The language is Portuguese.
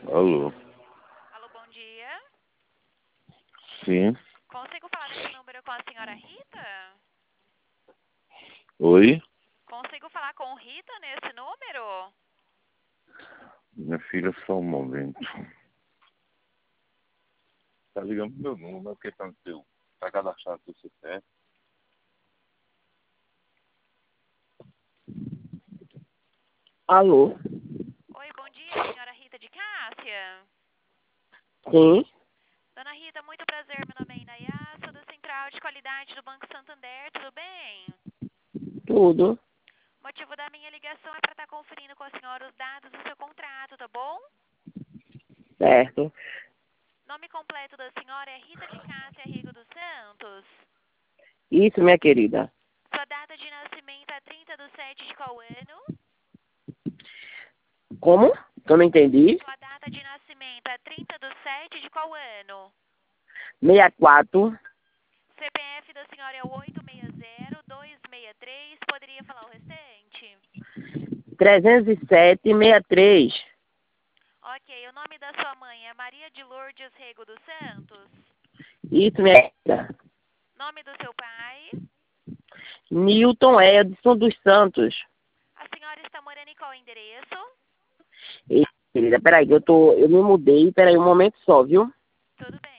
Alô? Alô, bom dia. Sim. Consigo falar nesse número com a senhora Rita? Oi? Consigo falar com Rita nesse número? Minha filha, só um momento. Tá ligando pro meu número, porque tá no seu. Tá cadastrado no seu CPF. Alô? Oi, bom dia, senhora Rita de Cássia. Sim, Dona Rita, muito prazer, meu nome é Inayá, sou da Central de Qualidade do Banco Santander, tudo bem? tudo. O motivo da minha ligação é para estar conferindo com a senhora os dados do seu contrato, tá bom? Certo. Nome completo da senhora é Rita de Cássia Rigo dos Santos. Isso, minha querida. Sua data de nascimento é 30/7 de qual ano? Como? Que eu não entendi. Sua data de nascimento é 30/7 de qual ano? 64 CPF da senhora é o 860-263. Poderia falar o restante? 307 63. Ok, o nome da sua mãe é Maria de Lourdes Rego dos Santos. Isso, minha querida. Nome do seu pai? Newton Edson dos Santos. A senhora está morando em qual endereço? Isso, querida, peraí, eu me mudei, peraí um momento só, viu? Tudo bem.